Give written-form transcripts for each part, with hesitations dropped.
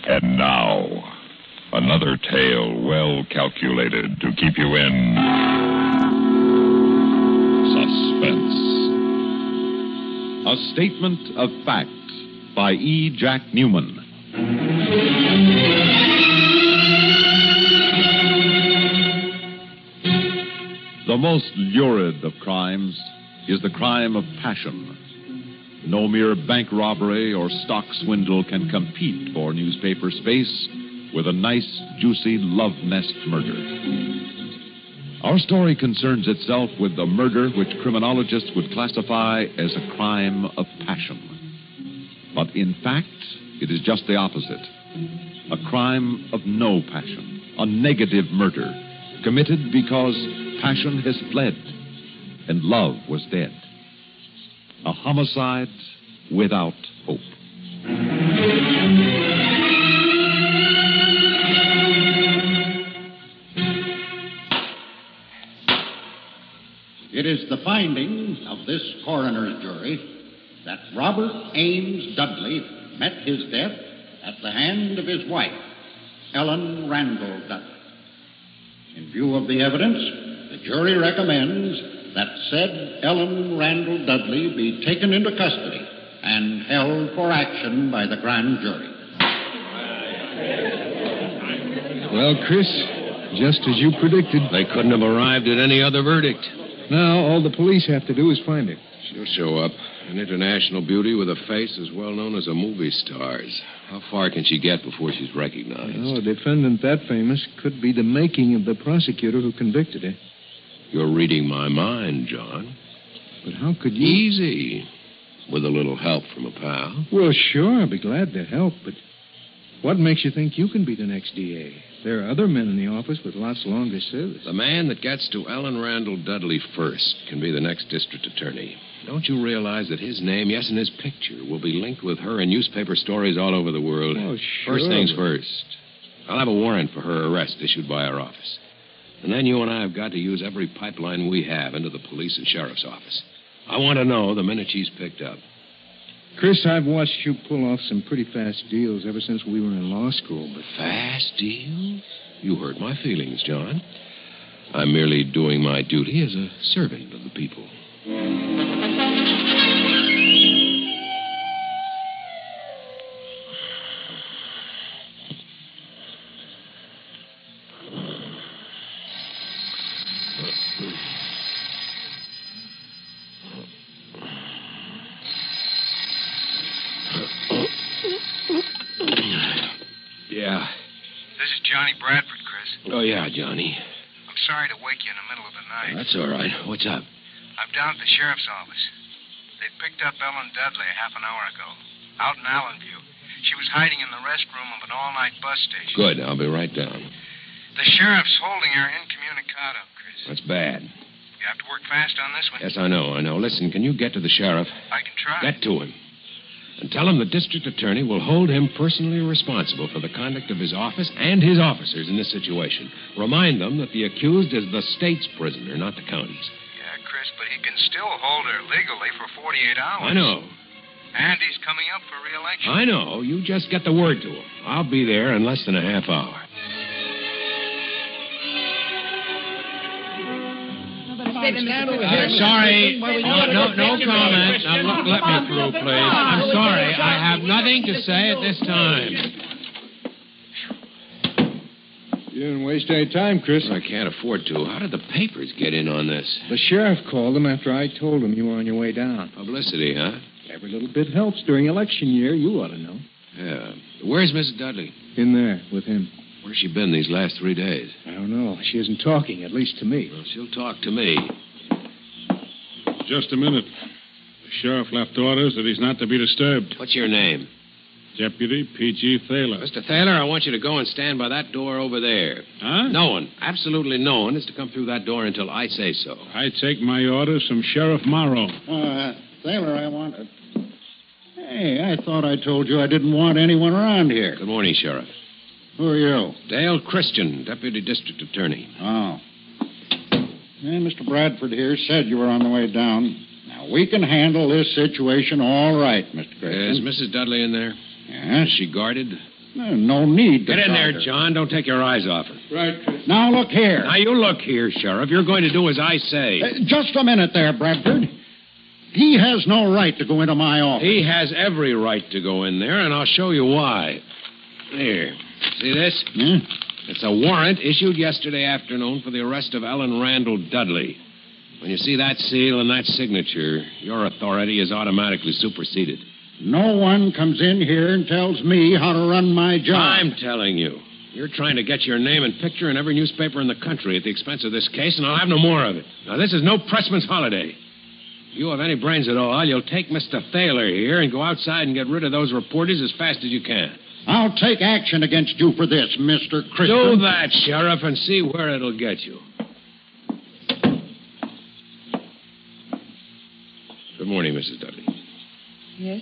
And now, another tale well calculated to keep you in suspense. A Statement of Fact by E. Jack Newman. The most lurid of crimes is the crime of passion. No mere bank robbery or stock swindle can compete for newspaper space with a nice, juicy love nest murder. Our story concerns itself with the murder which criminologists would classify as a crime of passion. But in fact, it is just the opposite. A crime of no passion, a negative murder, committed because passion has fled and love was dead. A homicide without hope. It is the finding of this coroner's jury that Robert Ames Dudley met his death at the hand of his wife, Ellen Randall Dudley. In view of the evidence, the jury recommends that said Ellen Randall Dudley be taken into custody and held for action by the grand jury. Well, Chris, just as you predicted. They couldn't have arrived at any other verdict. Now, all the police have to do is find her. She'll show up. An international beauty with a face as well known as a movie star's. How far can she get before she's recognized? Oh, a defendant that famous could be the making of the prosecutor who convicted her. You're reading my mind, John. But how could you... Easy. With a little help from a pal. Well, sure, I'll be glad to help, but what makes you think you can be the next DA? There are other men in the office with lots longer service. The man that gets to Ellen Randall Dudley first can be the next district attorney. Don't you realize that his name, yes, and his picture, will be linked with her in newspaper stories all over the world? Oh, sure. First things first. I'll have a warrant for her arrest issued by our office. And then you and I have got to use every pipeline we have into the police and sheriff's office. I want to know the minute she's picked up. Chris, I've watched you pull off some pretty fast deals ever since we were in law school, but... Fast deals? You hurt my feelings, John. I'm merely doing my duty as a servant of the people. Yeah. This is Johnny Bradford, Chris. Oh, yeah, Johnny. I'm sorry to wake you in the middle of the night. That's all right. What's up? I'm down at the sheriff's office. They picked up Ellen Dudley a half an hour ago, out in Allenview. She was hiding in the restroom of an all-night bus station. Good. I'll be right down. The sheriff's holding her incommunicado, Chris. That's bad. You have to work fast on this one. Yes, I know. Listen, can you get to the sheriff? I can try. Get to him. And tell him the district attorney will hold him personally responsible for the conduct of his office and his officers in this situation. Remind them that the accused is the state's prisoner, not the county's. Yeah, Chris, but he can still hold her legally for 48 hours. I know. And he's coming up for re-election. I know. You just get the word to him. I'll be there in less than a half hour. Sorry. No comment. Now, let me through, please. I'm sorry. I have nothing to say at this time. You didn't waste any time, Chris. I can't afford to. How did the papers get in on this? The sheriff called them after I told him you were on your way down. Publicity, huh? Every little bit helps during election year. You ought to know. Yeah. Where's Mrs. Dudley? In there with him. Where's she been these last 3 days? I don't know. She isn't talking, at least to me. Well, she'll talk to me. Just a minute. The sheriff left orders that he's not to be disturbed. What's your name? Deputy P.G. Thaler. Mr. Thaler, I want you to go and stand by that door over there. Huh? No one, absolutely no one, is to come through that door until I say so. I take my orders from Sheriff Morrow. Thaler, I wanted... Hey, I thought I told you I didn't want anyone around here. Good morning, Sheriff. Who are you? Dale Christian, Deputy District Attorney. Oh. Hey, Mr. Bradford here said you were on the way down. Now, we can handle this situation all right, Mr. Christian. Is Mrs. Dudley in there? Yes. Is she guarded? No need to Get in try there, to- John. Don't take your eyes off him. Right, Chris. Now, look here. Now, you look here, Sheriff. You're going to do as I say. Just a minute there, Bradford. He has no right to go into my office. He has every right to go in there, and I'll show you why. Here. See this? Hmm? It's a warrant issued yesterday afternoon for the arrest of Ellen Randall Dudley. When you see that seal and that signature, your authority is automatically superseded. No one comes in here and tells me how to run my job. I'm telling you. You're trying to get your name and picture in every newspaper in the country at the expense of this case, and I'll have no more of it. Now, this is no pressman's holiday. If you have any brains at all, you'll take Mr. Thaler here and go outside and get rid of those reporters as fast as you can. I'll take action against you for this, Mr. Christian. Do that, Sheriff, and see where it'll get you. Good morning, Mrs. Dudley. Yes?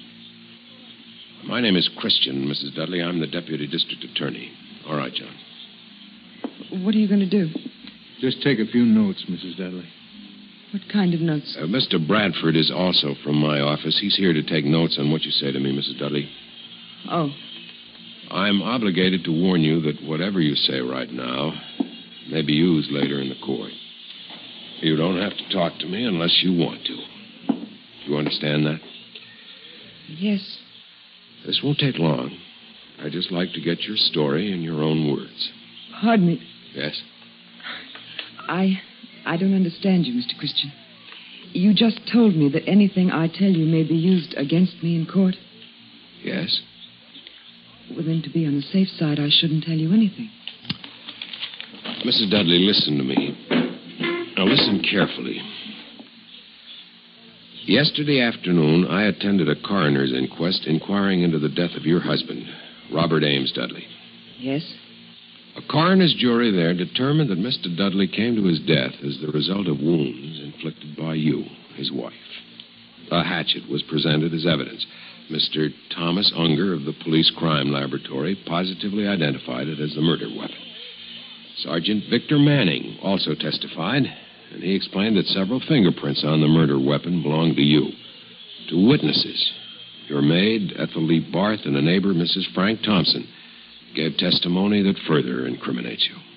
My name is Christian, Mrs. Dudley. I'm the deputy district attorney. All right, John. What are you going to do? Just take a few notes, Mrs. Dudley. What kind of notes? Mr. Bradford is also from my office. He's here to take notes on what you say to me, Mrs. Dudley. Oh. I'm obligated to warn you that whatever you say right now may be used later in the court. You don't have to talk to me unless you want to. You understand that? Yes. This won't take long. I'd just like to get your story in your own words. Pardon me. Yes? I don't understand you, Mr. Christian. You just told me that anything I tell you may be used against me in court. Yes? Well, then, to be on the safe side, I shouldn't tell you anything. Mrs. Dudley, listen to me. Now, listen carefully. Yesterday afternoon, I attended a coroner's inquest inquiring into the death of your husband, Robert Ames Dudley. Yes? A coroner's jury there determined that Mr. Dudley came to his death as the result of wounds inflicted by you, his wife. A hatchet was presented as evidence. Mr. Thomas Unger of the Police Crime Laboratory positively identified it as the murder weapon. Sergeant Victor Manning also testified, and he explained that several fingerprints on the murder weapon belonged to you. To witnesses, your maid, Ethel Lee Barth, and a neighbor, Mrs. Frank Thompson, gave testimony that further incriminates you.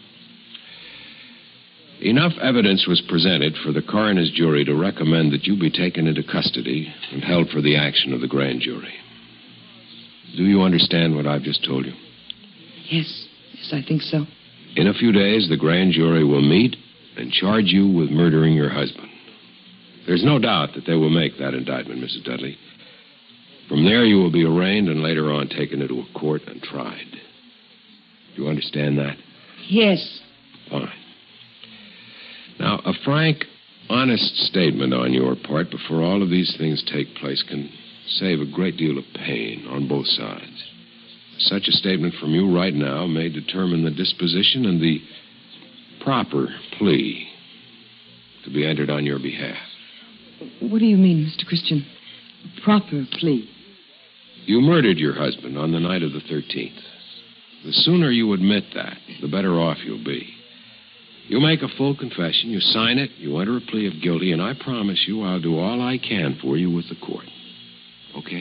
Enough evidence was presented for the coroner's jury to recommend that you be taken into custody and held for the action of the grand jury. Do you understand what I've just told you? Yes. Yes, I think so. In a few days, the grand jury will meet and charge you with murdering your husband. There's no doubt that they will make that indictment, Mrs. Dudley. From there, you will be arraigned and later on taken into a court and tried. Do you understand that? Yes. Fine. Now, a frank, honest statement on your part before all of these things take place can save a great deal of pain on both sides. Such a statement from you right now may determine the disposition and the proper plea to be entered on your behalf. What do you mean, Mr. Christian? Proper plea? You murdered your husband on the night of the 13th. The sooner you admit that, the better off you'll be. You make a full confession, you sign it, you enter a plea of guilty, and I promise you I'll do all I can for you with the court. Okay?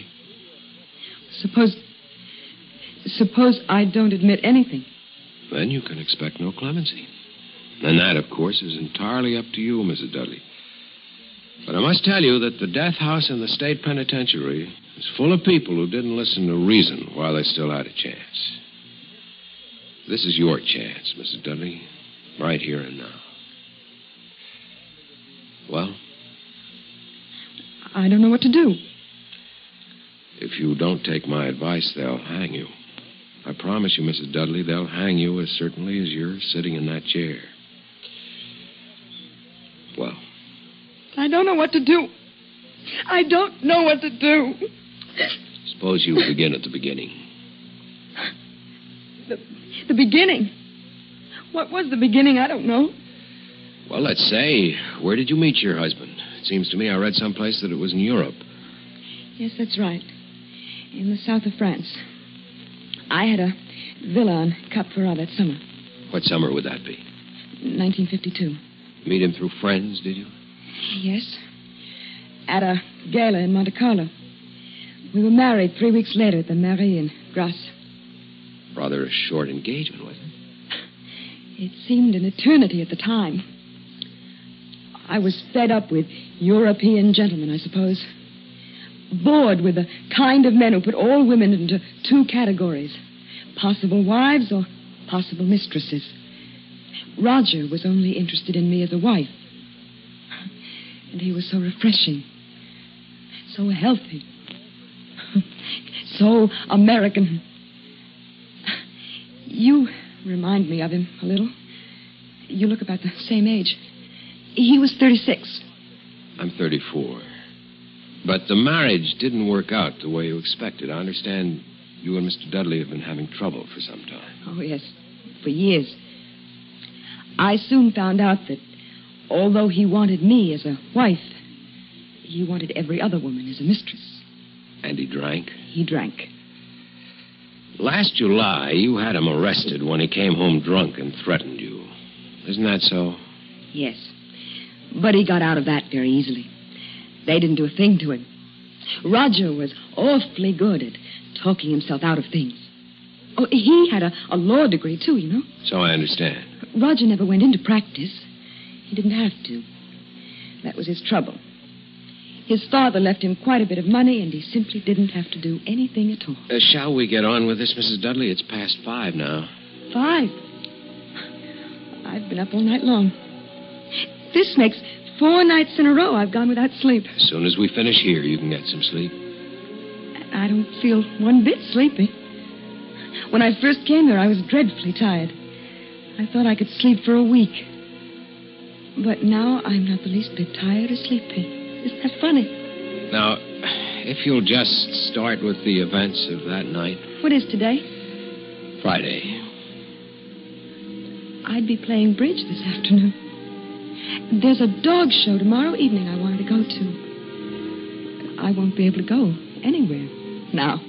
Suppose I don't admit anything. Then you can expect no clemency. And that, of course, is entirely up to you, Mrs. Dudley. But I must tell you that the death house in the state penitentiary is full of people who didn't listen to reason while they still had a chance. This is your chance, Mrs. Dudley, right here and now. Well? I don't know what to do. If you don't take my advice, they'll hang you. I promise you, Mrs. Dudley, they'll hang you as certainly as you're sitting in that chair. Well? I don't know what to do. I don't know what to do. Suppose you begin at the beginning. The beginning? What was the beginning? I don't know. Well, let's say, where did you meet your husband? It seems to me I read someplace that it was in Europe. Yes, that's right. In the south of France. I had a villa on Cap Ferrat that summer. What summer would that be? 1952. Meet him through friends, did you? Yes. At a gala in Monte Carlo. We were married 3 weeks later at the Mairie in Grasse. Rather a short engagement, wasn't it? It seemed an eternity at the time. I was fed up with European gentlemen, I suppose. Bored with the kind of men who put all women into two categories. Possible wives or possible mistresses. Roger was only interested in me as a wife. And he was so refreshing. So healthy. So American. You remind me of him a little. You look about the same age. He was 36. I'm 34. But the marriage didn't work out the way you expected. I understand you and Mr. Dudley have been having trouble for some time. Oh, yes. For years. I soon found out that although he wanted me as a wife, he wanted every other woman as a mistress. And he drank? He drank. Last July, you had him arrested when he came home drunk and threatened you. Isn't that so? Yes. But he got out of that very easily. They didn't do a thing to him. Roger was awfully good at talking himself out of things. Oh, he had a law degree, too, you know. So I understand. Roger never went into practice. He didn't have to. That was his trouble. His father left him quite a bit of money, and he simply didn't have to do anything at all. Shall we get on with this, Mrs. Dudley? It's past 5 now. 5? I've been up all night long. This makes 4 nights in a row I've gone without sleep. As soon as we finish here, you can get some sleep. I don't feel one bit sleepy. When I first came here, I was dreadfully tired. I thought I could sleep for a week. But now I'm not the least bit tired or sleepy. Isn't that funny? Now, if you'll just start with the events of that night. What is today? Friday. I'd be playing bridge this afternoon. There's a dog show tomorrow evening I wanted to go to. I won't be able to go anywhere now.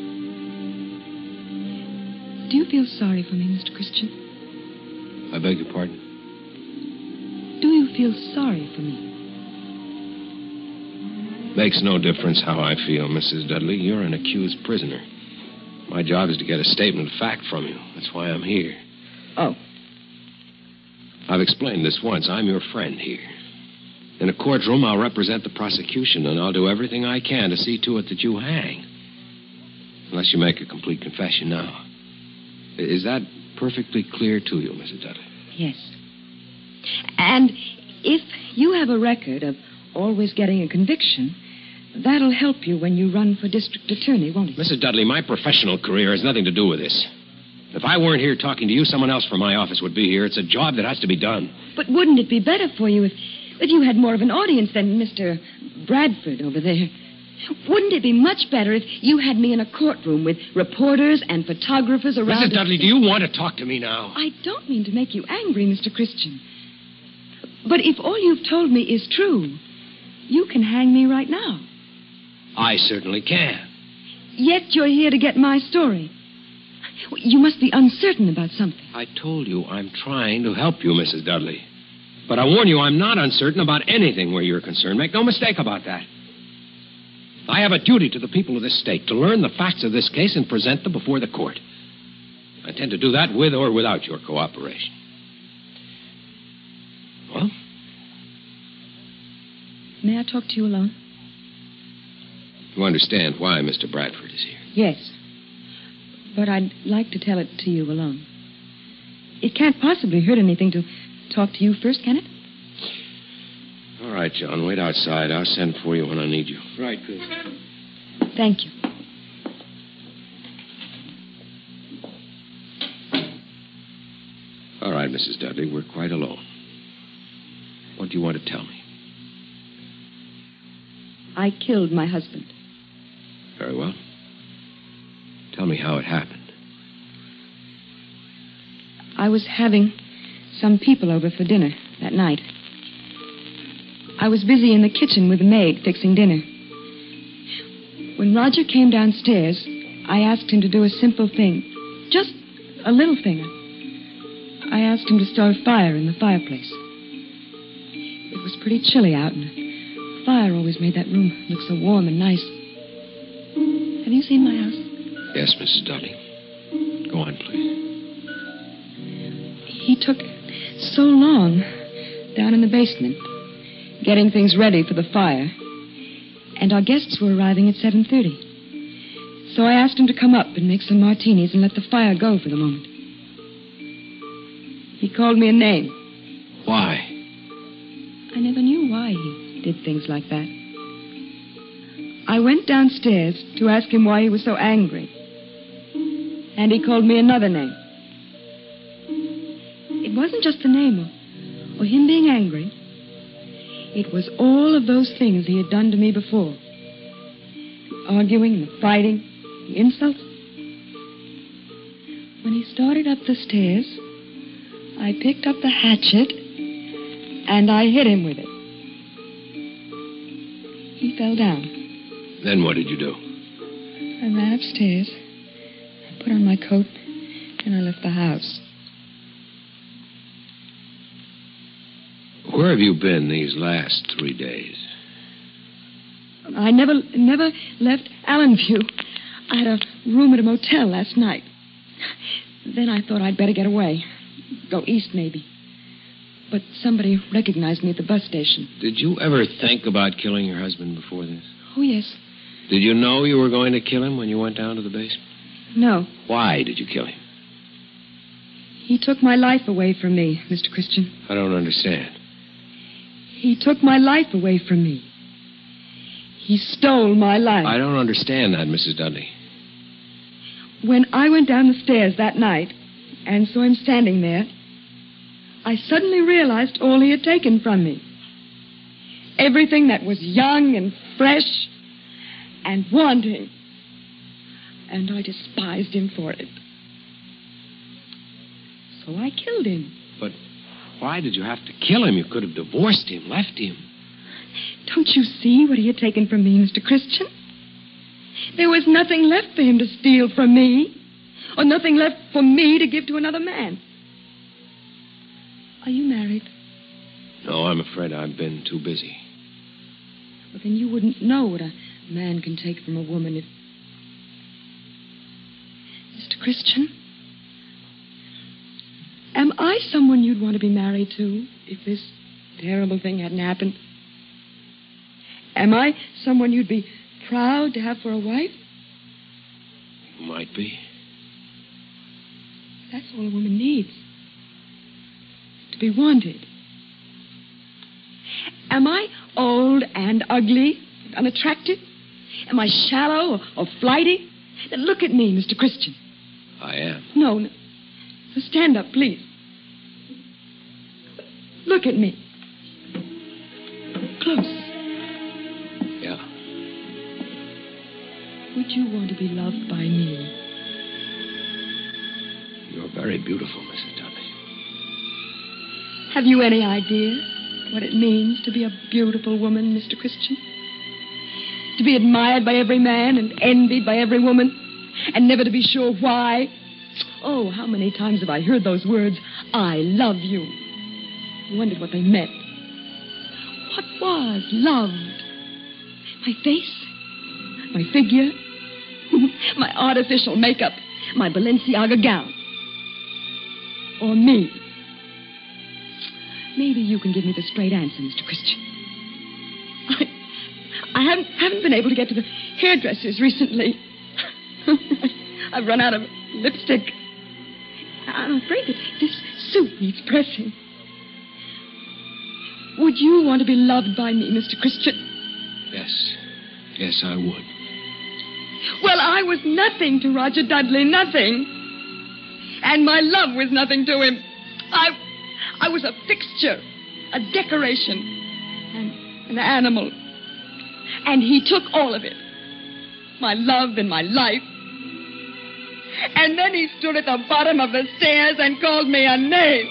Do you feel sorry for me, Mr. Christian? I beg your pardon? Do you feel sorry for me? Makes no difference how I feel, Mrs. Dudley. You're an accused prisoner. My job is to get a statement of fact from you. That's why I'm here. Oh. I've explained this once. I'm your friend here. In a courtroom, I'll represent the prosecution, and I'll do everything I can to see to it that you hang. Unless you make a complete confession now. Is that perfectly clear to you, Mrs. Dudley? Yes. And if you have a record of always getting a conviction, that'll help you when you run for district attorney, won't it? Mrs. Dudley, my professional career has nothing to do with this. If I weren't here talking to you, someone else from my office would be here. It's a job that has to be done. But wouldn't it be better for you if you had more of an audience than Mr. Bradford over there? Wouldn't it be much better if you had me in a courtroom with reporters and photographers around? Mrs. Dudley, do you want to talk to me now? I don't mean to make you angry, Mr. Christian. But if all you've told me is true, you can hang me right now. I certainly can. Yet you're here to get my story. You must be uncertain about something. I told you I'm trying to help you, Mrs. Dudley. But I warn you, I'm not uncertain about anything where you're concerned. Make no mistake about that. I have a duty to the people of this state to learn the facts of this case and present them before the court. I intend to do that with or without your cooperation. Well? May I talk to you alone? You understand why Mr. Bradford is here? Yes. But I'd like to tell it to you alone. It can't possibly hurt anything to talk to you first, can it? All right, John. Wait outside. I'll send for you when I need you. Right, Chris. Thank you. All right, Mrs. Dudley. We're quite alone. What do you want to tell me? I killed my husband. Very well. Tell me how it happened. I was having some people over for dinner that night. I was busy in the kitchen with the maid fixing dinner. When Roger came downstairs, I asked him to do a simple thing. Just a little thing. I asked him to start a fire in the fireplace. It was pretty chilly out, and the fire always made that room look so warm and nice. Have you seen my house? Yes, Mrs. Dudley. Go on, please. He took so long down in the basement, getting things ready for the fire. And our guests were arriving at 7:30. So I asked him to come up and make some martinis and let the fire go for the moment. He called me a name. Why? I never knew why he did things like that. I went downstairs to ask him why he was so angry. And he called me another name. It wasn't just the name or him being angry. It was all of those things he had done to me before. The arguing, the fighting, the insults. When he started up the stairs, I picked up the hatchet and I hit him with it. He fell down. Then what did you do? I ran upstairs, I put on my coat, and I left the house. Where have you been these last 3 days? I never left Allenview. I had a room at a motel last night. Then I thought I'd better get away. Go east, maybe. But somebody recognized me at the bus station. Did you ever think about killing your husband before this? Oh, yes. Did you know you were going to kill him when you went down to the basement? No. Why did you kill him? He took my life away from me, Mr. Christian. I don't understand. He took my life away from me. He stole my life. I don't understand that, Mrs. Dudley. When I went down the stairs that night and saw him standing there, I suddenly realized all he had taken from me. Everything that was young and fresh and wanting. And I despised him for it. So I killed him. But why did you have to kill him? You could have divorced him, left him. Don't you see what he had taken from me, Mr. Christian? There was nothing left for him to steal from me, or nothing left for me to give to another man. Are you married? No, I'm afraid I've been too busy. Well, then you wouldn't know what a man can take from a woman if... Mr. Christian, am I someone you'd want to be married to if this terrible thing hadn't happened? Am I someone you'd be proud to have for a wife? Might be. That's all a woman needs. To be wanted. Am I old and ugly, unattractive? Am I shallow or flighty? Then look at me, Mr. Christian. I am. No. So stand up, please. Look at me. Close. Yeah. Would you want to be loved by me? You're very beautiful, Mrs. Dudley. Have you any idea what it means to be a beautiful woman, Mr. Christian? To be admired by every man and envied by every woman, and never to be sure why. Oh, how many times have I heard those words, I love you. I wondered what they meant. What was loved? My face? My figure? My artificial makeup? My Balenciaga gown? Or me? Maybe you can give me the straight answer, Mr. Christian. I haven't been able to get to the hairdressers recently. I've run out of lipstick. I'm afraid that this suit needs pressing. Would you want to be loved by me, Mr. Christian? Yes. Yes, I would. Well, I was nothing to Roger Dudley, nothing. And my love was nothing to him. I was a fixture, a decoration, an animal. And he took all of it. My love and my life. And then he stood at the bottom of the stairs and called me a name.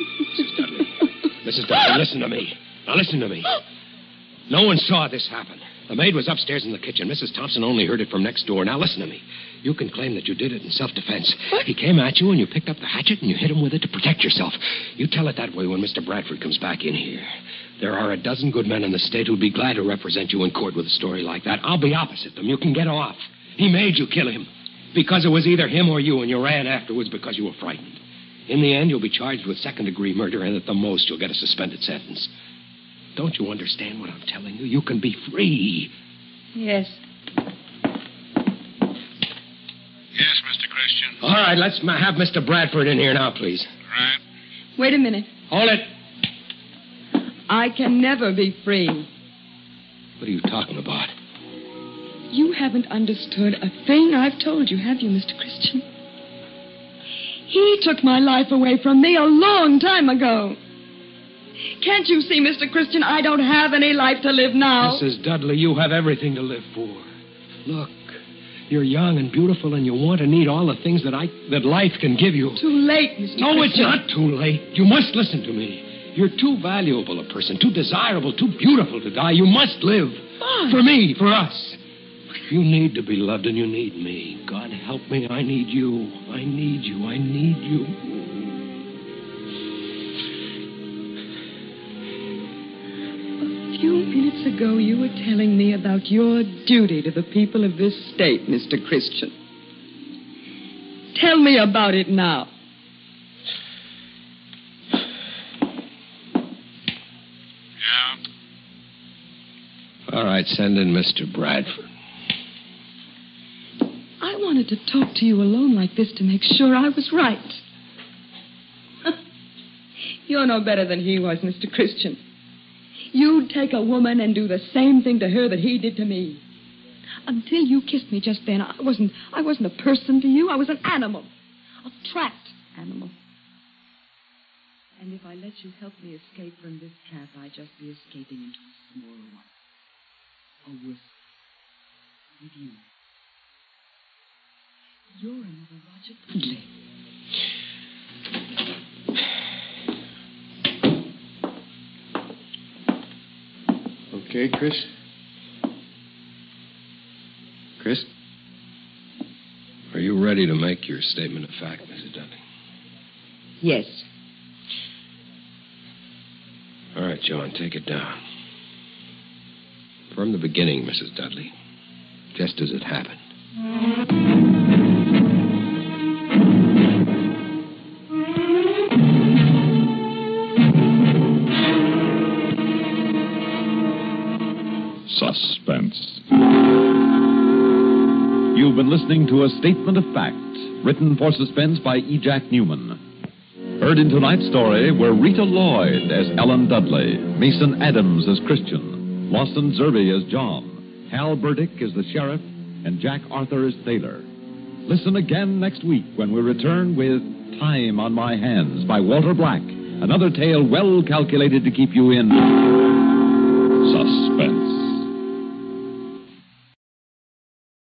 Mrs. Dudley, listen to me. Now listen to me. No one saw this happen. The maid was upstairs in the kitchen. Mrs. Thompson only heard it from next door. Now listen to me. You can claim that you did it in self-defense. What? He came at you and you picked up the hatchet and you hit him with it to protect yourself. You tell it that way when Mr. Bradford comes back in here. There are a dozen good men in the state who'd be glad to represent you in court with a story like that. I'll be opposite them. You can get off. He made you kill him. because it was either him or you, and you ran afterwards because you were frightened. In the end, you'll be charged with second-degree murder, and at the most, you'll get a suspended sentence. Don't you understand what I'm telling you? You can be free. Yes. Yes, Mr. Christian. All right, let's have Mr. Bradford in here now, please. Right. Wait a minute. Hold it. I can never be free. What are you talking about? You haven't understood a thing I've told you, have you, Mr. Christian? He took my life away from me a long time ago. Can't you see, Mr. Christian, I don't have any life to live now? Mrs. Dudley, you have everything to live for. Look, you're young and beautiful, and you want and need all the things that life can give you. Too late, Mr. No, Christian. it's not too late. You must listen to me. You're too valuable a person, too desirable, too beautiful to die. You must live. Why? For me, for us. You need to be loved, and you need me. God help me, I need you. I need you. I need you. A few minutes ago, you were telling me about your duty to the people of this state, Mr. Christian. Tell me about it now. Yeah? All right, send in Mr. Bradford. I wanted to talk to you alone like this to make sure I was right. You're no better than he was, Mr. Christian. You'd take a woman and do the same thing to her that he did to me. Until you kissed me just then, I wasn't a person to you. I was an animal. A trapped animal. And if I let you help me escape from this trap, I'd just be escaping into a smaller one. Or worse, with you. You're another Roger Dudley. Okay, Chris? Chris? Are you ready to make your statement of fact, Mrs. Dudley? Yes. All right, John, take it down. From the beginning, Mrs. Dudley, just as it happened. Suspense. You've been listening to A Statement of Fact, written for Suspense by E. Jack Newman. Heard in tonight's story were Rita Lloyd as Ellen Dudley, Mason Adams as Christian, Lawson Zerby as John, Hal Burdick as the sheriff, and Jack Arthur as Thaler. Listen again next week when we return with Time on My Hands by Walter Black, another tale well calculated to keep you in Suspense.